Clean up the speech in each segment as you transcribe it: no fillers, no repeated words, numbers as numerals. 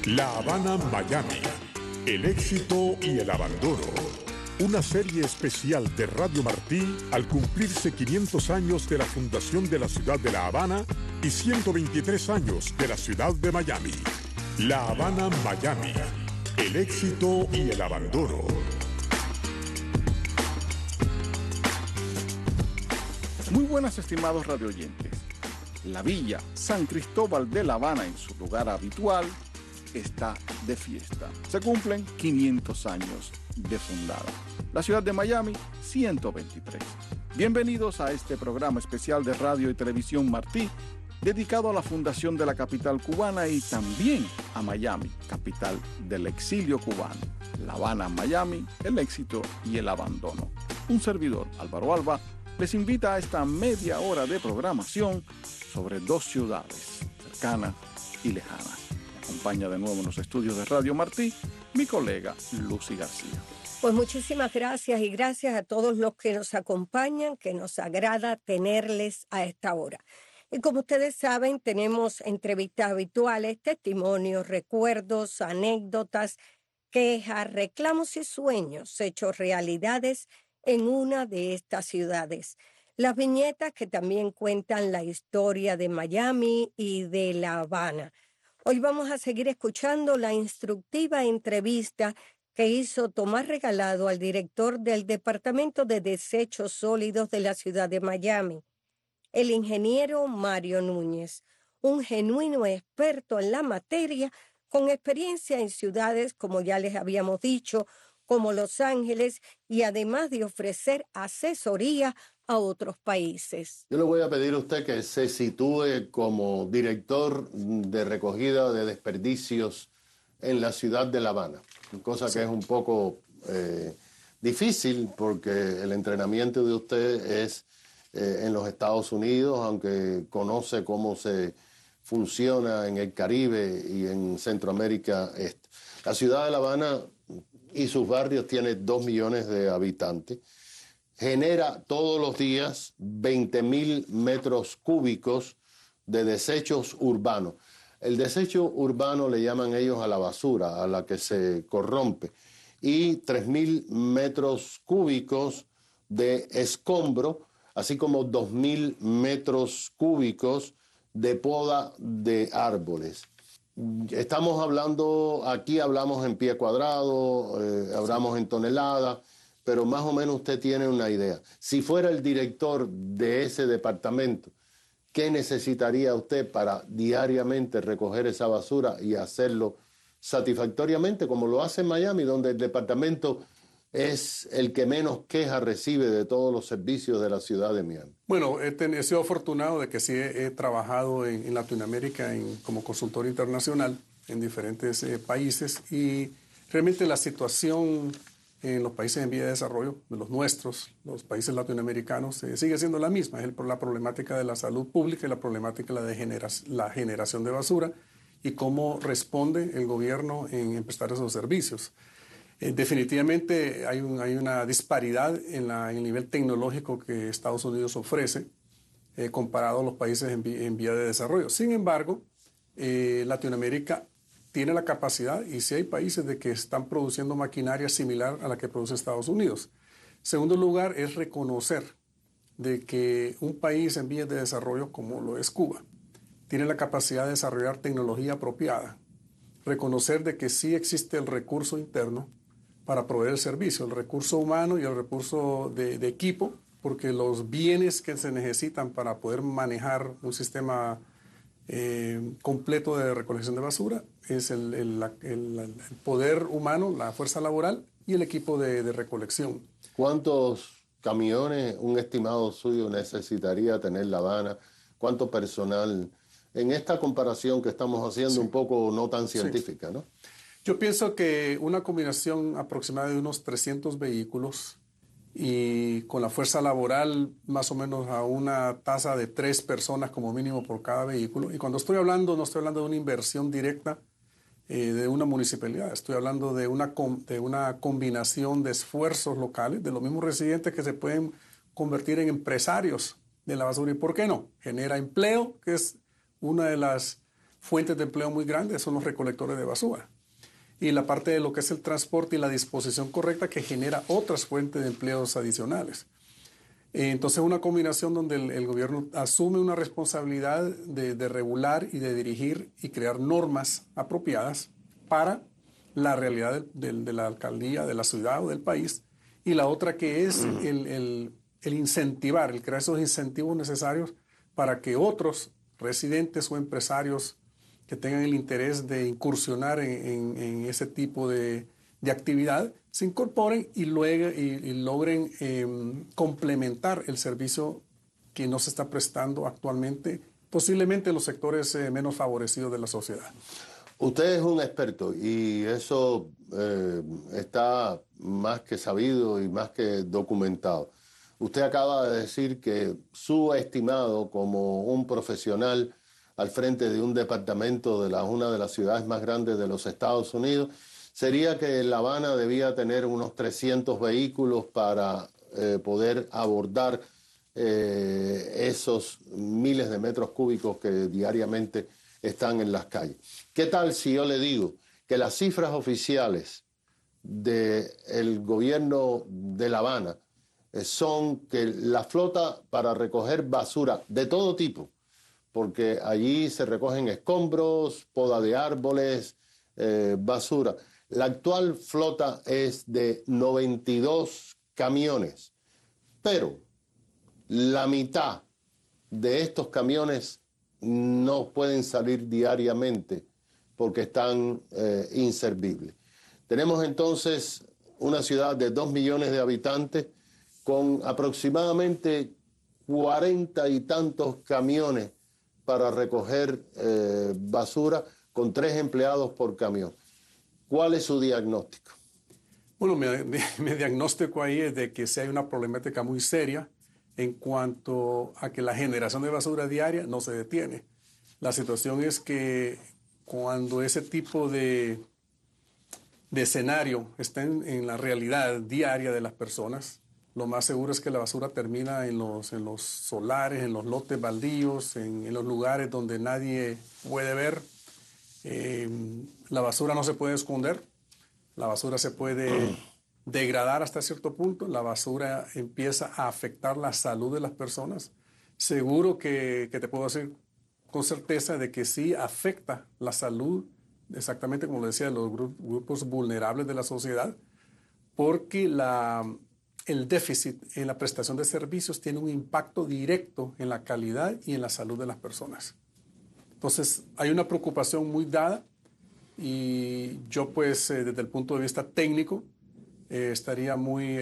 La Habana, Miami. El éxito y el abandono. Una serie especial de Radio Martí al cumplirse 500 años de la fundación de la ciudad de La Habana y 123 años de la ciudad de Miami. La Habana, Miami. El éxito y el abandono. Muy buenas, estimados radioyentes. La villa San Cristóbal de La Habana, en su lugar habitual, está de fiesta. Se cumplen 500 años de fundada. La ciudad de Miami, 123. Bienvenidos a este programa especial de Radio y Televisión Martí, dedicado a la fundación de la capital cubana y también a Miami, capital del exilio cubano. La Habana, Miami, el éxito y el abandono. Un servidor, Álvaro Alba, les invita a esta media hora de programación sobre dos ciudades cercanas y lejanas. Me acompaña de nuevo en los estudios de Radio Martí mi colega Lucy García. Pues muchísimas gracias y gracias a todos los que nos acompañan, que nos agrada tenerles a esta hora. Y como ustedes saben, tenemos entrevistas habituales, testimonios, recuerdos, anécdotas, quejas, reclamos y sueños hechos realidades en una de estas ciudades. Las viñetas que también cuentan la historia de Miami y de La Habana. Hoy vamos a seguir escuchando la instructiva entrevista que hizo Tomás Regalado al director del Departamento de Desechos Sólidos de la ciudad de Miami, el ingeniero Mario Núñez, un genuino experto en la materia, con experiencia en ciudades, como ya les habíamos dicho, como Los Ángeles, y además de ofrecer asesoría a otros países. Yo le voy a pedir a usted que se sitúe como director de recogida de desperdicios en la ciudad de La Habana, cosa que es un poco difícil porque el entrenamiento de usted es en los Estados Unidos, aunque conoce cómo se funciona en el Caribe y en Centroamérica Este. La ciudad de La Habana y sus barrios tiene 2 millones de habitantes. Genera todos los días 20.000 metros cúbicos de desechos urbanos. El desecho urbano le llaman ellos a la basura, a la que se corrompe. Y 3.000 metros cúbicos de escombro, así como 2.000 metros cúbicos de poda de árboles. Estamos hablando, aquí hablamos en pie cuadrado, hablamos en toneladas, pero más o menos usted tiene una idea. Si fuera el director de ese departamento, ¿qué necesitaría usted para diariamente recoger esa basura y hacerlo satisfactoriamente, como lo hace en Miami, donde el departamento es el que menos quejas recibe de todos los servicios de la ciudad de Miami? Bueno, he sido afortunado de que sí he trabajado en Latinoamérica como consultor internacional en diferentes países, y realmente la situación en los países en vía de desarrollo, de los nuestros, los países latinoamericanos, sigue siendo la misma. Es la problemática de la salud pública y la problemática de la generación de basura y cómo responde el gobierno en prestar esos servicios. Definitivamente hay una disparidad en el nivel tecnológico que Estados Unidos ofrece comparado a los países en vía de desarrollo. Sin embargo, Latinoamérica tiene la capacidad, y sí hay países de que están produciendo maquinaria similar a la que produce Estados Unidos. Segundo lugar, es reconocer de que un país en vías de desarrollo, como lo es Cuba, tiene la capacidad de desarrollar tecnología apropiada. Reconocer de que sí existe el recurso interno para proveer el servicio, el recurso humano y el recurso de equipo, porque los bienes que se necesitan para poder manejar un sistema completo de recolección de basura es el poder humano, la fuerza laboral y el equipo de recolección. ¿Cuántos camiones, un estimado suyo, necesitaría tener La Habana? ¿Cuánto personal? En esta comparación que estamos haciendo, un poco no tan científica, ¿no? Yo pienso que una combinación aproximada de unos 300 vehículos y con la fuerza laboral más o menos a una tasa de 3 personas como mínimo por cada vehículo. Y cuando estoy hablando, no estoy hablando de una inversión directa de una municipalidad, estoy hablando de una combinación de esfuerzos locales, de los mismos residentes que se pueden convertir en empresarios de la basura. ¿Y por qué no? Genera empleo, que es una de las fuentes de empleo muy grandes son los recolectores de basura. Y la parte de lo que es el transporte y la disposición correcta que genera otras fuentes de empleos adicionales. Entonces, una combinación donde el gobierno asume una responsabilidad de regular y de dirigir y crear normas apropiadas para la realidad de la alcaldía, de la ciudad o del país. Y la otra que es el incentivar, el crear esos incentivos necesarios para que otros residentes o empresarios que tengan el interés de incursionar en ese tipo de actividad se incorporen y logren complementar el servicio que no se está prestando actualmente, posiblemente en los sectores menos favorecidos de la sociedad. Usted es un experto y eso está más que sabido y más que documentado. Usted acaba de decir que su estimado como un profesional al frente de un departamento de una de las ciudades más grandes de los Estados Unidos sería que La Habana debía tener unos 300 vehículos para poder abordar esos miles de metros cúbicos que diariamente están en las calles. ¿Qué tal si yo le digo que las cifras oficiales del gobierno de La Habana son que la flota para recoger basura de todo tipo, porque allí se recogen escombros, poda de árboles, basura. La actual flota es de 92 camiones, pero la mitad de estos camiones no pueden salir diariamente porque están inservibles. Tenemos entonces una ciudad de 2 millones de habitantes con aproximadamente 40 y tantos camiones para recoger basura con 3 empleados por camión. ¿Cuál es su diagnóstico? Bueno, mi diagnóstico ahí es de que sí hay una problemática muy seria en cuanto a que la generación de basura diaria no se detiene. La situación es que cuando ese tipo de escenario está en la realidad diaria de las personas, lo más seguro es que la basura termina en los solares, en los lotes baldíos, en los lugares donde nadie puede ver. La basura no se puede esconder, la basura se puede degradar hasta cierto punto, la basura empieza a afectar la salud de las personas. Seguro que te puedo decir con certeza de que sí afecta la salud, exactamente como lo decía, de los grupos vulnerables de la sociedad, porque el déficit en la prestación de servicios tiene un impacto directo en la calidad y en la salud de las personas. Entonces, hay una preocupación muy dada y yo, pues, desde el punto de vista técnico, estaría muy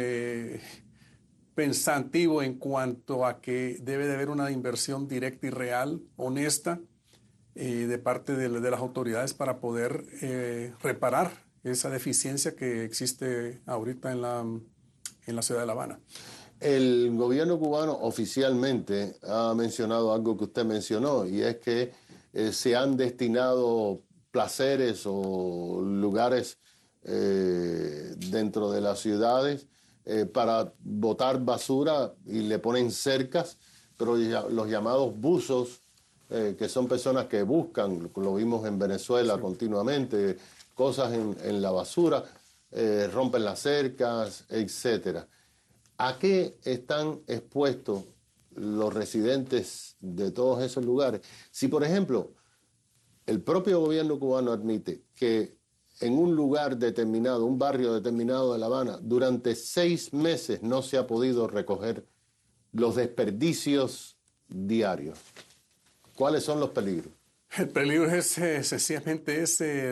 pensativo en cuanto a que debe de haber una inversión directa y real, honesta, de parte de las autoridades para poder reparar esa deficiencia que existe ahorita en la ciudad de La Habana. El gobierno cubano oficialmente ha mencionado algo que usted mencionó, y es que se han destinado placeres o lugares dentro de las ciudades para botar basura y le ponen cercas, pero los llamados buzos, que son personas que buscan, lo vimos en Venezuela continuamente, cosas en la basura, rompen las cercas, etcétera. ¿A qué están expuestos los residentes de todos esos lugares? Si, por ejemplo, el propio gobierno cubano admite que en un lugar determinado, un barrio determinado de La Habana, durante 6 meses no se ha podido recoger los desperdicios diarios, ¿cuáles son los peligros? El peligro es sencillamente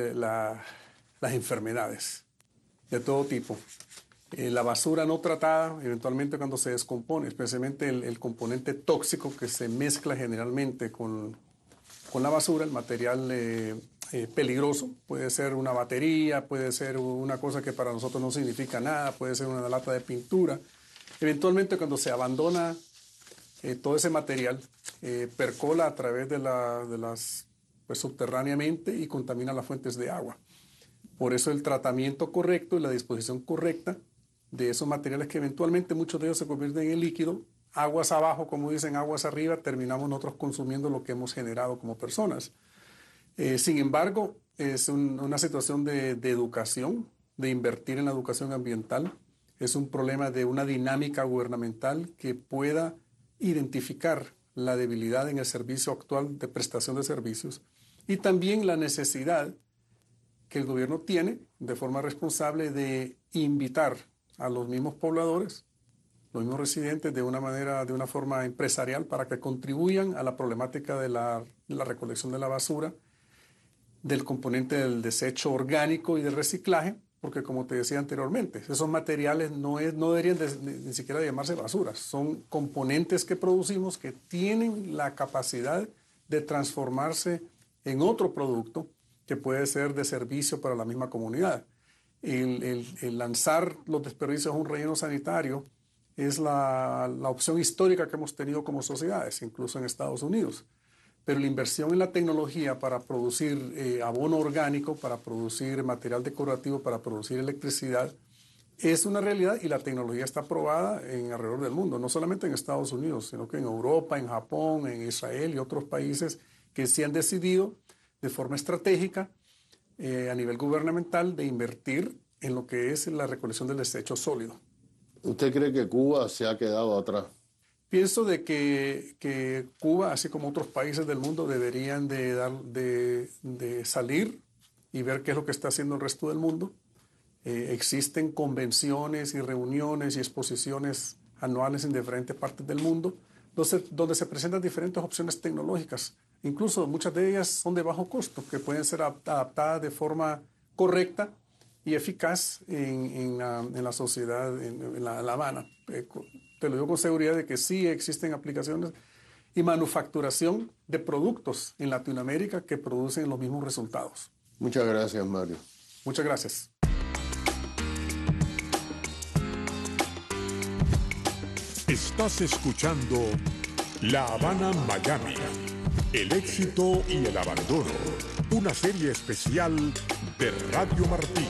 las enfermedades de todo tipo. La basura no tratada, eventualmente cuando se descompone, especialmente el componente tóxico que se mezcla generalmente con la basura, el material peligroso, puede ser una batería, puede ser una cosa que para nosotros no significa nada, puede ser una lata de pintura. Eventualmente cuando se abandona todo ese material, percola a través de las pues, subterráneamente y contamina las fuentes de agua. Por eso el tratamiento correcto y la disposición correcta de esos materiales, que eventualmente muchos de ellos se convierten en líquido, aguas abajo, como dicen, aguas arriba, terminamos nosotros consumiendo lo que hemos generado como personas. Sin embargo, es una situación de educación, de invertir en la educación ambiental. Es un problema de una dinámica gubernamental que pueda identificar la debilidad en el servicio actual de prestación de servicios y también la necesidad que el gobierno tiene de forma responsable de invitar a los mismos pobladores, los mismos residentes de una forma empresarial para que contribuyan a la problemática de la recolección de la basura, del componente del desecho orgánico y del reciclaje, porque como te decía anteriormente, esos materiales no deberían ni siquiera llamarse basuras, son componentes que producimos que tienen la capacidad de transformarse en otro producto que puede ser de servicio para la misma comunidad. El lanzar los desperdicios a un relleno sanitario es la opción histórica que hemos tenido como sociedades, incluso en Estados Unidos. Pero la inversión en la tecnología para producir abono orgánico, para producir material decorativo, para producir electricidad, es una realidad y la tecnología está aprobada alrededor del mundo, no solamente en Estados Unidos, sino que en Europa, en Japón, en Israel y otros países que sí han decidido de forma estratégica a nivel gubernamental de invertir en lo que es la recolección del desecho sólido. ¿Usted cree que Cuba se ha quedado atrás? Pienso de que Cuba, así como otros países del mundo, deberían de salir y ver qué es lo que está haciendo el resto del mundo. Existen convenciones y reuniones y exposiciones anuales en diferentes partes del mundo, donde se presentan diferentes opciones tecnológicas. Incluso muchas de ellas son de bajo costo, que pueden ser adaptadas de forma correcta y eficaz en la sociedad, en La Habana. Te lo digo con seguridad de que sí existen aplicaciones y manufacturación de productos en Latinoamérica que producen los mismos resultados. Muchas gracias, Mario. Muchas gracias. Estás escuchando La Habana, Miami. El éxito y el abandono. Una serie especial de Radio Martí.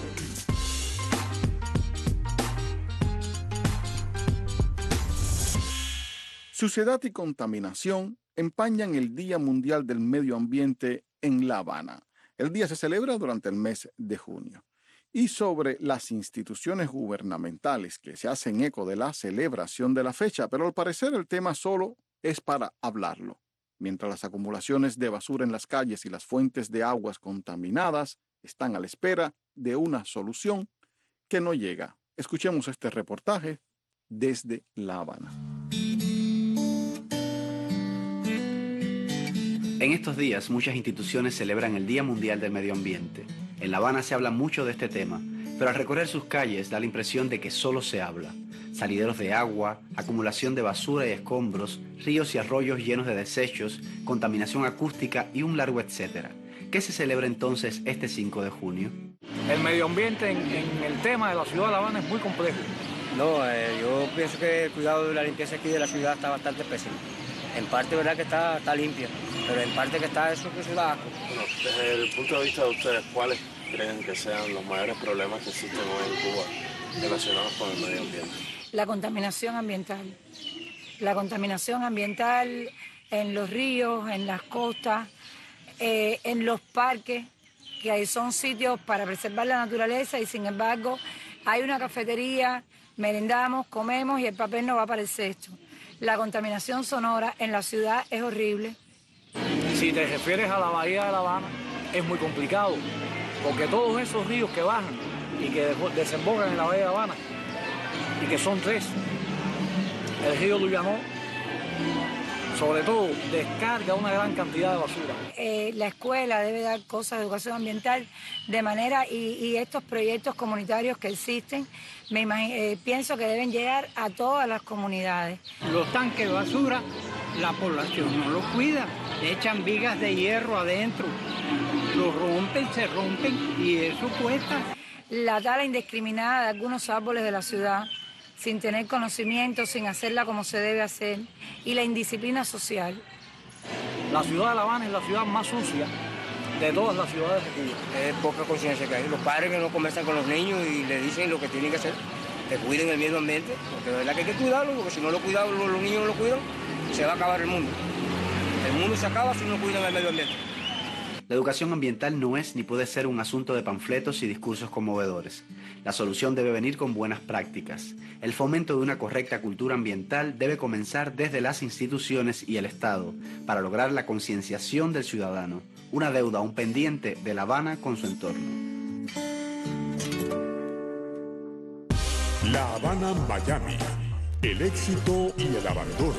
Suciedad y contaminación empañan el Día Mundial del Medio Ambiente en La Habana. El día se celebra durante el mes de junio. Y sobre las instituciones gubernamentales que se hacen eco de la celebración de la fecha, pero al parecer el tema solo es para hablarlo. Mientras las acumulaciones de basura en las calles y las fuentes de aguas contaminadas están a la espera de una solución que no llega. Escuchemos este reportaje desde La Habana. En estos días, muchas instituciones celebran el Día Mundial del Medio Ambiente. En La Habana se habla mucho de este tema, pero al recorrer sus calles da la impresión de que solo se habla. Salideros de agua, acumulación de basura y escombros, ríos y arroyos llenos de desechos, contaminación acústica y un largo etcétera. ¿Qué se celebra entonces este 5 de junio? El medio ambiente en el tema de la ciudad de La Habana es muy complejo. No, yo pienso que el cuidado de la limpieza aquí de la ciudad está bastante pésimo. En parte, verdad que está limpia, pero en parte que está eso que se da asco. Bueno, desde el punto de vista de ustedes, ¿cuáles creen que sean los mayores problemas que existen hoy en Cuba relacionados con el medio ambiente? La contaminación ambiental. La contaminación ambiental en los ríos, en las costas, en los parques, que ahí son sitios para preservar la naturaleza y sin embargo hay una cafetería, merendamos, comemos y el papel no va a aparecer esto. La contaminación sonora en la ciudad es horrible. Si te refieres a la bahía de La Habana, es muy complicado, porque todos esos ríos que bajan y que desembocan en la bahía de La Habana, y que son 3, el río Luyanó, sobre todo, descarga una gran cantidad de basura. La escuela debe dar cosas de educación ambiental de manera, y estos proyectos comunitarios que existen, pienso que deben llegar a todas las comunidades. Los tanques de basura, la población no los cuida, le echan vigas de hierro adentro, los rompen, se rompen y eso cuesta. La tala indiscriminada de algunos árboles de la ciudad, sin tener conocimiento, sin hacerla como se debe hacer, y la indisciplina social. La ciudad de La Habana es la ciudad más sucia de todas las ciudades de Cuba. Es poca conciencia que hay. Los padres que no conversan con los niños y les dicen lo que tienen que hacer, que cuiden el medio ambiente, porque de verdad que hay que cuidarlo, porque si no lo cuidan, los niños no lo cuidan, se va a acabar el mundo. El mundo se acaba si no cuidan el medio ambiente. La educación ambiental no es ni puede ser un asunto de panfletos y discursos conmovedores. La solución debe venir con buenas prácticas. El fomento de una correcta cultura ambiental debe comenzar desde las instituciones y el Estado para lograr la concienciación del ciudadano, una deuda aún pendiente de La Habana con su entorno. La Habana, Miami. El éxito y el abandono.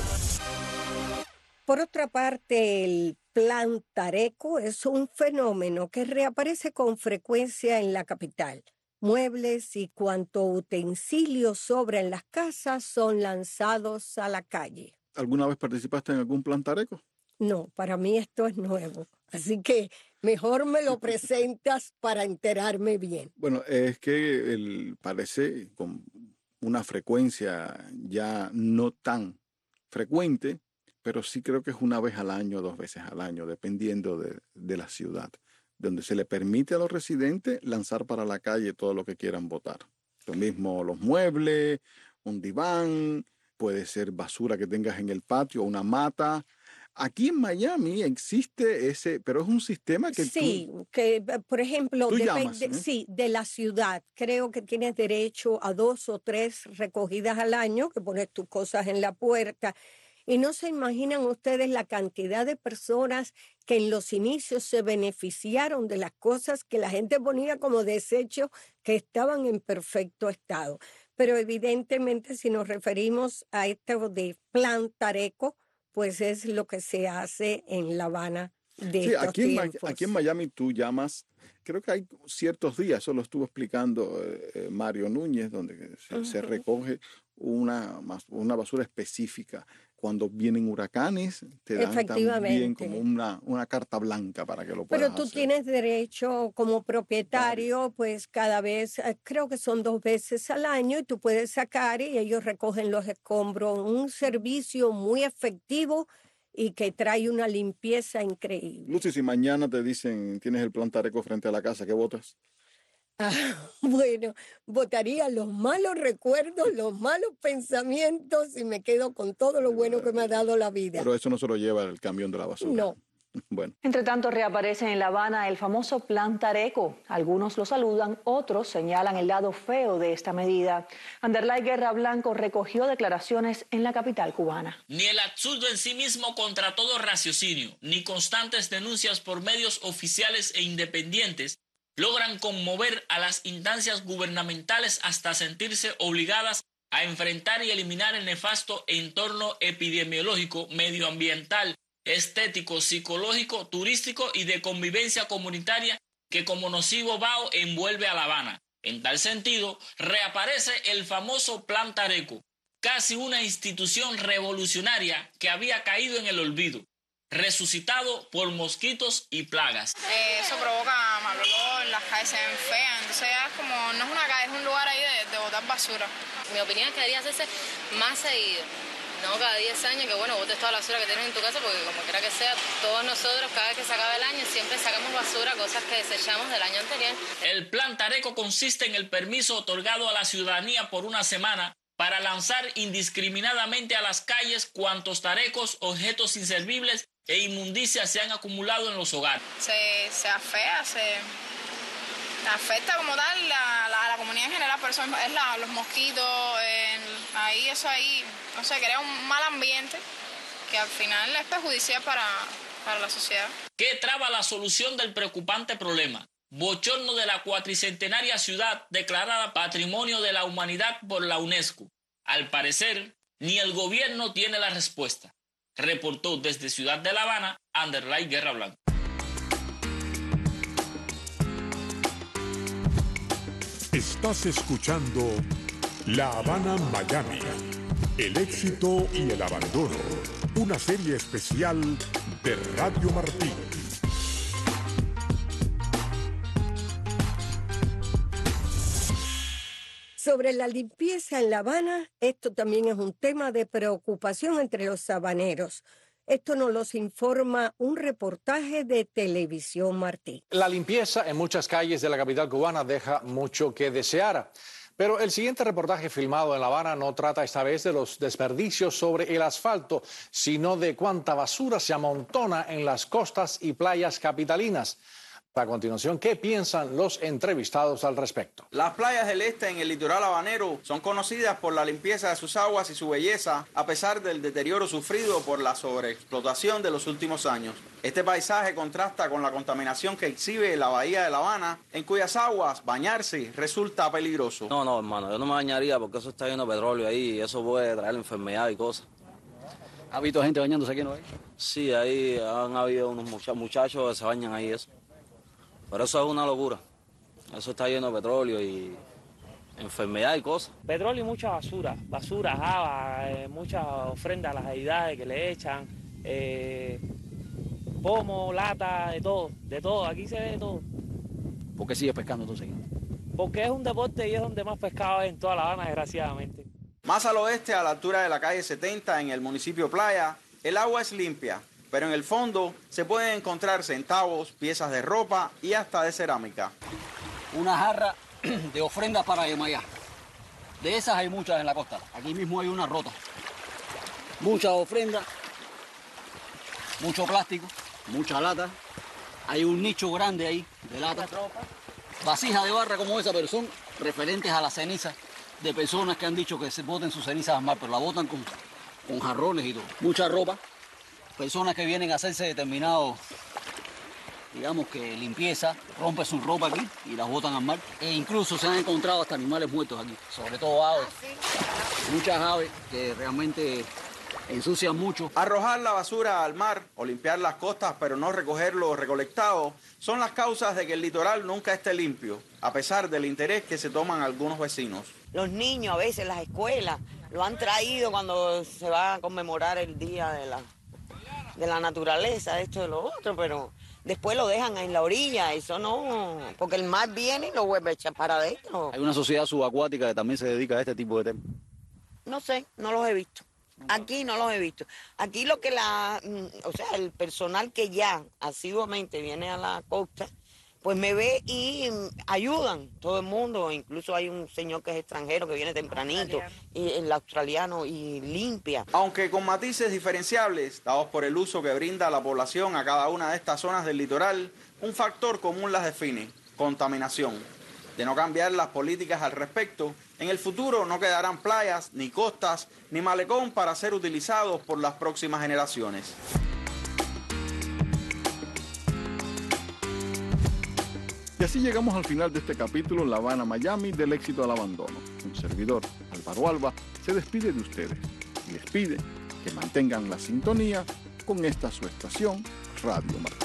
Por otra parte, el Plan Tareco es un fenómeno que reaparece con frecuencia en la capital. Muebles y cuanto utensilios sobra en las casas son lanzados a la calle. ¿Alguna vez participaste en algún plan Tareco? No, para mí esto es nuevo, así que mejor me lo presentas para enterarme bien. Bueno, es que parece con una frecuencia ya no tan frecuente, pero sí creo que es una vez al año, 2 veces al año, dependiendo de la ciudad, donde se le permite a los residentes lanzar para la calle todo lo que quieran botar. Lo mismo los muebles, un diván, puede ser basura que tengas en el patio, una mata. Aquí en Miami existe ese, pero es un sistema que sí, que por ejemplo, depende, sí, de la ciudad. Creo que tienes derecho a 2 o 3 recogidas al año, que pones tus cosas en la puerta. Y no se imaginan ustedes la cantidad de personas que en los inicios se beneficiaron de las cosas que la gente ponía como desecho que estaban en perfecto estado. Pero evidentemente si nos referimos a esto de Plan Tareco, pues es lo que se hace en La Habana de sí, estos tiempos. aquí en Miami tú llamas, creo que hay ciertos días, eso lo estuvo explicando Mario Núñez, donde se recoge una basura específica. Cuando vienen huracanes, te dan también como una carta blanca para que lo puedas Pero tú hacer. tienes derecho como propietario, pues cada vez, creo que son 2 veces al año, y tú puedes sacar y ellos recogen los escombros. Un servicio muy efectivo y que trae una limpieza increíble. Lucy, si mañana te dicen tienes el plan Tareco frente a la casa, ¿qué votas? Bueno, votaría los malos recuerdos, los malos pensamientos y me quedo con todo lo bueno que me ha dado la vida. Pero eso no se lo lleva el camión de la basura. No. Bueno. Entre tanto, reaparece en La Habana el famoso Plan Tareco. Algunos lo saludan, otros señalan el lado feo de esta medida. Anderlay Guerra Blanco recogió declaraciones en la capital cubana. Ni el absurdo en sí mismo contra todo raciocinio, ni constantes denuncias por medios oficiales e independientes logran conmover a las instancias gubernamentales hasta sentirse obligadas a enfrentar y eliminar el nefasto entorno epidemiológico, medioambiental, estético, psicológico, turístico y de convivencia comunitaria que como nocivo vaho envuelve a La Habana. En tal sentido, reaparece el famoso Plan Tareco, casi una institución revolucionaria que había caído en el olvido, resucitado por mosquitos y plagas. Eso provoca mal olor, las calles se ven feas, entonces ya es como, no es una calle, es un lugar ahí de botar basura. Mi opinión es que debería hacerse más seguido, no cada 10 años, que bueno, botes toda la basura que tienes en tu casa, porque como quiera que sea, todos nosotros cada vez que se acaba el año siempre sacamos basura, cosas que desechamos del año anterior. El Plan Tareco consiste en el permiso otorgado a la ciudadanía por una semana para lanzar indiscriminadamente a las calles cuantos tarecos, objetos inservibles e inmundicias se han acumulado en los hogares. Se afea, se afecta como tal a la comunidad en general, por eso es los mosquitos, ahí, no sé, crea un mal ambiente que al final es perjudicial para la sociedad. ¿Qué traba la solución del preocupante problema? Bochorno de la cuatricentenaria ciudad declarada Patrimonio de la Humanidad por la UNESCO. Al parecer, ni el gobierno tiene la respuesta. Reportó desde Ciudad de La Habana, Anderlay Guerra Blanco. Estás escuchando La Habana, Miami. El éxito y el abandono. Una serie especial de Radio Martí. Sobre la limpieza en La Habana, esto también es un tema de preocupación entre los habaneros. Esto nos lo informa un reportaje de Televisión Martí. La limpieza en muchas calles de la capital cubana deja mucho que desear. Pero el siguiente reportaje filmado en La Habana no trata esta vez de los desperdicios sobre el asfalto, sino de cuánta basura se amontona en las costas y playas capitalinas. A continuación, ¿qué piensan los entrevistados al respecto? Las playas del este en el litoral habanero son conocidas por la limpieza de sus aguas y su belleza, a pesar del deterioro sufrido por la sobreexplotación de los últimos años. Este paisaje contrasta con la contaminación que exhibe la bahía de La Habana, en cuyas aguas bañarse resulta peligroso. No, hermano, yo no me bañaría porque eso está lleno de petróleo ahí y eso puede traer enfermedad y cosas. ¿Ha visto gente bañándose aquí, no? Sí, ahí han habido unos muchachos que se bañan ahí eso. Pero eso es una locura. Eso está lleno de petróleo y enfermedad y cosas. Petróleo y mucha basura, java, muchas ofrendas a las deidades que le echan, pomo, lata, de todo, aquí se ve de todo. ¿Por qué sigues pescando entonces? Porque es un deporte y es donde más pescado hay en toda La Habana, desgraciadamente. Más al oeste, a la altura de la calle 70, en el municipio Playa, el agua es limpia, pero en el fondo se pueden encontrar centavos, piezas de ropa y hasta de cerámica. Una jarra de ofrendas para Yemayá. De esas hay muchas en la costa. Aquí mismo hay una rota. Muchas ofrendas, mucho plástico, mucha lata. Hay un nicho grande ahí de lata. Vasijas de barra como esa, pero son referentes a las cenizas de personas que han dicho que se boten sus cenizas al mar, pero la botan con jarrones y todo. Mucha ropa. Personas que vienen a hacerse determinado, digamos que limpieza, rompen su ropa aquí y las botan al mar. E incluso se han encontrado hasta animales muertos aquí, sobre todo aves. Muchas aves que realmente ensucian mucho. Arrojar la basura al mar o limpiar las costas pero no recoger lo recolectado son las causas de que el litoral nunca esté limpio, a pesar del interés que se toman algunos vecinos. Los niños a veces, las escuelas, lo han traído cuando se va a conmemorar el Día de la Naturaleza, esto y lo otro, pero después lo dejan en la orilla, eso no, porque el mar viene y lo vuelve a echar para adentro. Hay una sociedad subacuática que también se dedica a este tipo de temas. No sé, no los he visto. Aquí no los he visto. Aquí lo que el personal que ya asiduamente viene a la costa, pues me ve y ayudan todo el mundo. Incluso hay un señor que es extranjero que viene tempranito, y el australiano, y limpia. Aunque con matices diferenciables, dados por el uso que brinda la población a cada una de estas zonas del litoral, un factor común las define: contaminación. De no cambiar las políticas al respecto, en el futuro no quedarán playas, ni costas, ni malecón para ser utilizados por las próximas generaciones. Y así llegamos al final de este capítulo La Habana, Miami, del éxito al abandono. Un servidor, Álvaro Alba, se despide de ustedes y les pide que mantengan la sintonía con esta su estación, Radio Martí.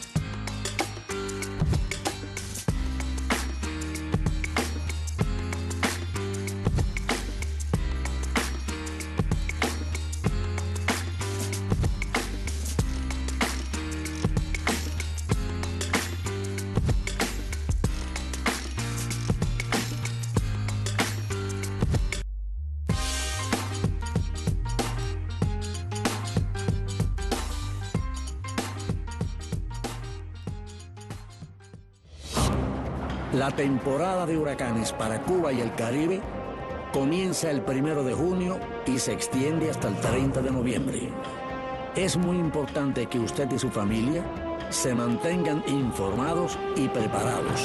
La temporada de huracanes para Cuba y el Caribe comienza el 1 de junio y se extiende hasta el 30 de noviembre. Es muy importante que usted y su familia se mantengan informados y preparados.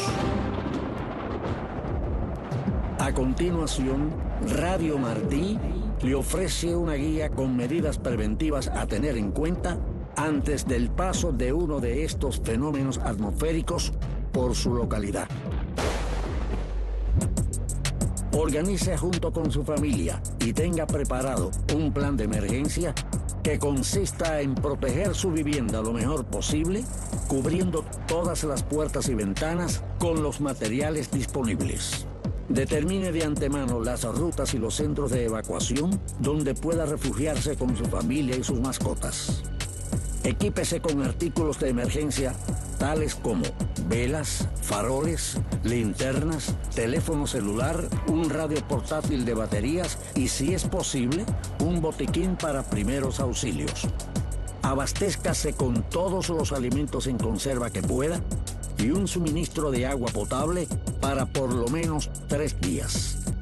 A continuación, Radio Martí le ofrece una guía con medidas preventivas a tener en cuenta antes del paso de uno de estos fenómenos atmosféricos por su localidad. Organice junto con su familia y tenga preparado un plan de emergencia que consista en proteger su vivienda lo mejor posible, cubriendo todas las puertas y ventanas con los materiales disponibles. Determine de antemano las rutas y los centros de evacuación donde pueda refugiarse con su familia y sus mascotas. Equípese con artículos de emergencia tales como velas, faroles, linternas, teléfono celular, un radio portátil de baterías y, si es posible, un botiquín para primeros auxilios. Abastézcase con todos los alimentos en conserva que pueda y un suministro de agua potable para por lo menos 3 días.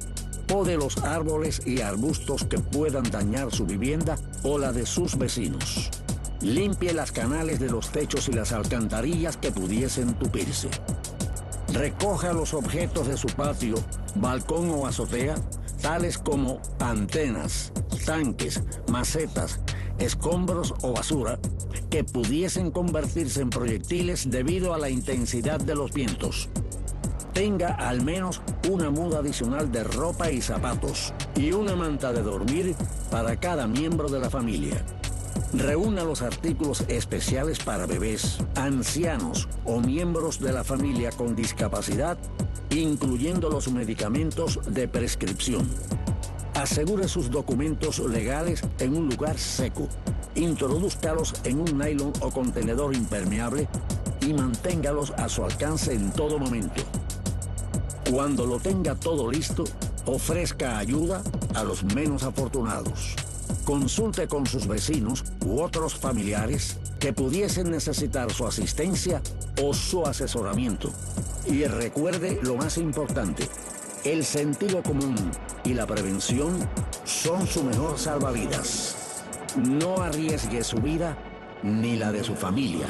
Pode los árboles y arbustos que puedan dañar su vivienda o la de sus vecinos. Limpie las canales de los techos y las alcantarillas que pudiesen tupirse. Recoja los objetos de su patio, balcón o azotea, tales como antenas, tanques, macetas, escombros o basura, que pudiesen convertirse en proyectiles debido a la intensidad de los vientos. Tenga al menos una muda adicional de ropa y zapatos y una manta de dormir para cada miembro de la familia. Reúna los artículos especiales para bebés, ancianos o miembros de la familia con discapacidad, incluyendo los medicamentos de prescripción. Asegure sus documentos legales en un lugar seco. Introdúzcalos en un nylon o contenedor impermeable y manténgalos a su alcance en todo momento. Cuando lo tenga todo listo, ofrezca ayuda a los menos afortunados. Consulte con sus vecinos u otros familiares que pudiesen necesitar su asistencia o su asesoramiento. Y recuerde lo más importante, el sentido común y la prevención son su mejor salvavidas. No arriesgue su vida ni la de su familia.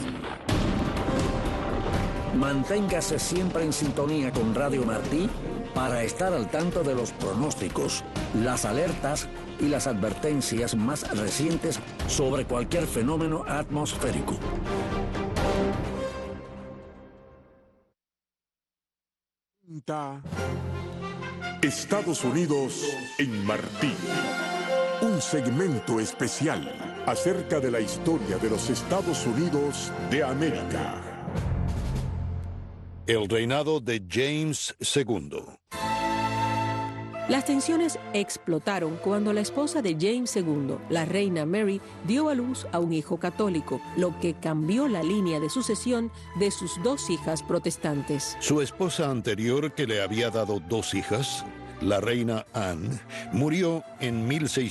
Manténgase siempre en sintonía con Radio Martí para estar al tanto de los pronósticos, las alertas y las advertencias más recientes sobre cualquier fenómeno atmosférico. Estados Unidos en Martí. Un segmento especial acerca de la historia de los Estados Unidos de América. El reinado de James II. Las tensiones explotaron cuando la esposa de James II, la reina Mary, dio a luz a un hijo católico, lo que cambió la línea de sucesión de sus dos hijas protestantes. Su esposa anterior, que le había dado dos hijas, la reina Anne, murió en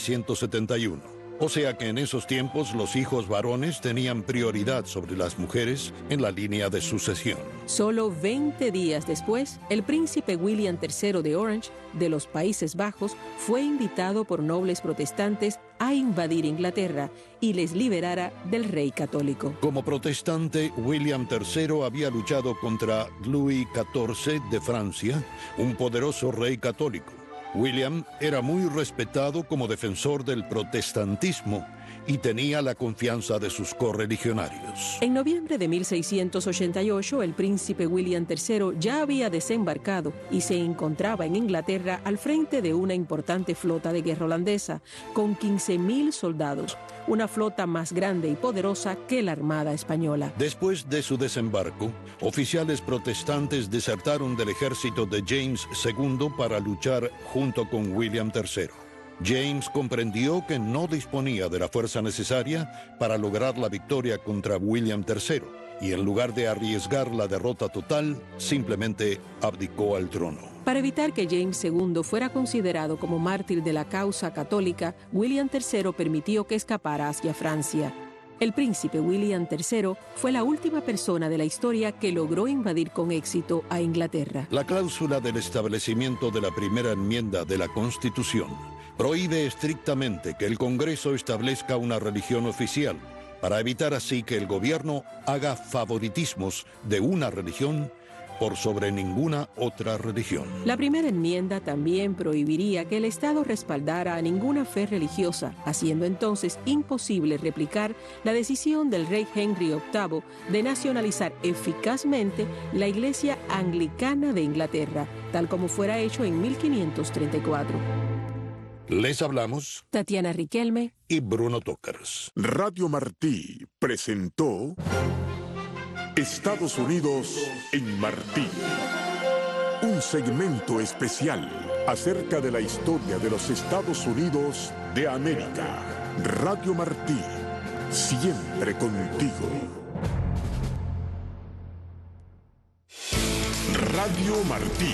1671. O sea que en esos tiempos los hijos varones tenían prioridad sobre las mujeres en la línea de sucesión. Solo 20 días después, el príncipe William III de Orange, de los Países Bajos, fue invitado por nobles protestantes a invadir Inglaterra y les liberara del rey católico. Como protestante, William III había luchado contra Louis XIV de Francia, un poderoso rey católico. William era muy respetado como defensor del protestantismo y tenía la confianza de sus correligionarios. En noviembre de 1688, el príncipe William III ya había desembarcado y se encontraba en Inglaterra al frente de una importante flota de guerra holandesa, con 15,000 soldados, una flota más grande y poderosa que la Armada Española. Después de su desembarco, oficiales protestantes desertaron del ejército de James II para luchar junto con William III. James comprendió que no disponía de la fuerza necesaria para lograr la victoria contra William III y en lugar de arriesgar la derrota total, simplemente abdicó al trono. Para evitar que James II fuera considerado como mártir de la causa católica, William III permitió que escapara hacia Francia. El príncipe William III fue la última persona de la historia que logró invadir con éxito a Inglaterra. La cláusula del establecimiento de la primera enmienda de la Constitución prohíbe estrictamente que el Congreso establezca una religión oficial, para evitar así que el gobierno haga favoritismos de una religión por sobre ninguna otra religión. La primera enmienda también prohibiría que el Estado respaldara a ninguna fe religiosa, haciendo entonces imposible replicar la decisión del rey Henry VIII de nacionalizar eficazmente la Iglesia Anglicana de Inglaterra, tal como fuera hecho en 1534. Les hablamos Tatiana Riquelme y Bruno Tokers. Radio Martí presentó Estados Unidos en Martí. Un segmento especial acerca de la historia de los Estados Unidos de América. Radio Martí, siempre contigo. Radio Martí.